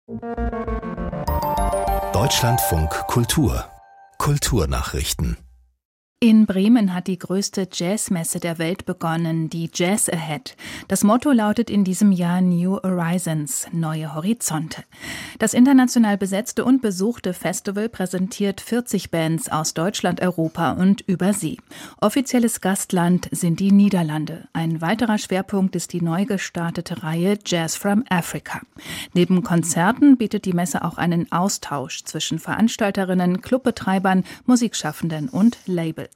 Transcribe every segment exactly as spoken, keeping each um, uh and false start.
Deutschlandfunk Kultur Kulturnachrichten. In Bremen hat die größte Jazzmesse der Welt begonnen, die Jazz Ahead. Das Motto lautet in diesem Jahr New Horizons, neue Horizonte. Das international besetzte und besuchte Festival präsentiert vierzig Bands aus Deutschland, Europa und Übersee. Offizielles Gastland sind die Niederlande. Ein weiterer Schwerpunkt ist die neu gestartete Reihe Jazz from Africa. Neben Konzerten bietet die Messe auch einen Austausch zwischen Veranstalterinnen, Clubbetreibern, Musikschaffenden und Labels.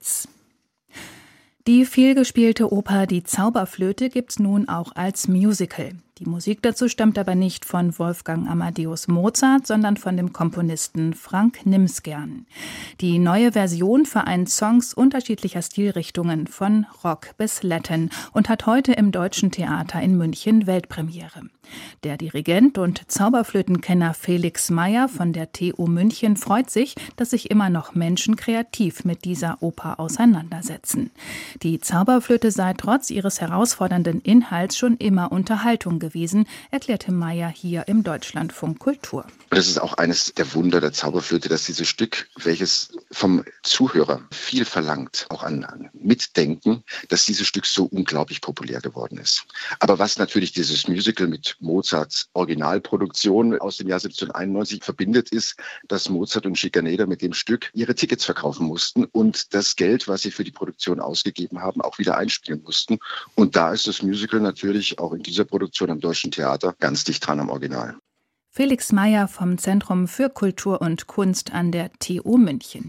Die vielgespielte Oper Die Zauberflöte gibt's nun auch als Musical. Die Musik dazu stammt aber nicht von Wolfgang Amadeus Mozart, sondern von dem Komponisten Frank Nimsgern. Die neue Version vereint Songs unterschiedlicher Stilrichtungen von Rock bis Latin und hat heute im Deutschen Theater in München Weltpremiere. Der Dirigent und Zauberflötenkenner Felix Meyer von der T U München freut sich, dass sich immer noch Menschen kreativ mit dieser Oper auseinandersetzen. Die Zauberflöte sei trotz ihres herausfordernden Inhalts schon immer Unterhaltung gewesen, erklärte Meyer hier im Deutschlandfunk Kultur. Das ist auch eines der Wunder der Zauberflöte, dass dieses Stück, welches vom Zuhörer viel verlangt, auch an, an Mitdenken, dass dieses Stück so unglaublich populär geworden ist. Aber was natürlich dieses Musical mit Mozarts Originalproduktion aus dem Jahr siebzehnhunderteinundneunzig verbindet, ist, dass Mozart und Schikaneder mit dem Stück ihre Tickets verkaufen mussten und das Geld, was sie für die Produktion ausgegeben haben, auch wieder einspielen mussten. Und da ist das Musical natürlich auch in dieser Produktion am Deutschen Theater ganz dicht dran am Original. Felix Meyer vom Zentrum für Kultur und Kunst an der T U München.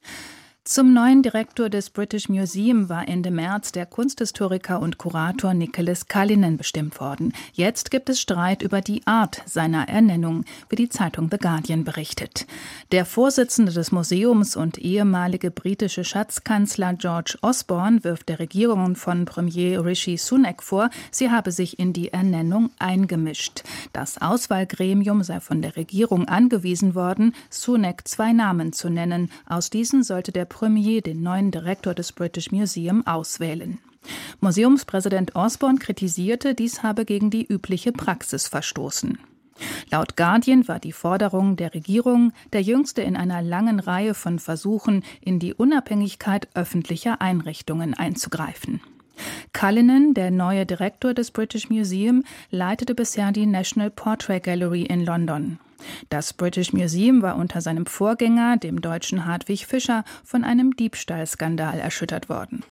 Zum neuen Direktor des British Museum war Ende März der Kunsthistoriker und Kurator Nicholas Cullinan bestimmt worden. Jetzt gibt es Streit über die Art seiner Ernennung, wie die Zeitung The Guardian berichtet. Der Vorsitzende des Museums und ehemalige britische Schatzkanzler George Osborne wirft der Regierung von Premier Rishi Sunak vor, sie habe sich in die Ernennung eingemischt. Das Auswahlgremium sei von der Regierung angewiesen worden, Sunak zwei Namen zu nennen. Aus diesen sollte der Premier den neuen Direktor des British Museum auswählen. Museumspräsident Osborne kritisierte, dies habe gegen die übliche Praxis verstoßen. Laut Guardian war die Forderung der Regierung der jüngste in einer langen Reihe von Versuchen, in die Unabhängigkeit öffentlicher Einrichtungen einzugreifen. Cullinan, der neue Direktor des British Museum, leitete bisher die National Portrait Gallery in London. Das British Museum war unter seinem Vorgänger, dem Deutschen Hartwig Fischer, von einem Diebstahlskandal erschüttert worden.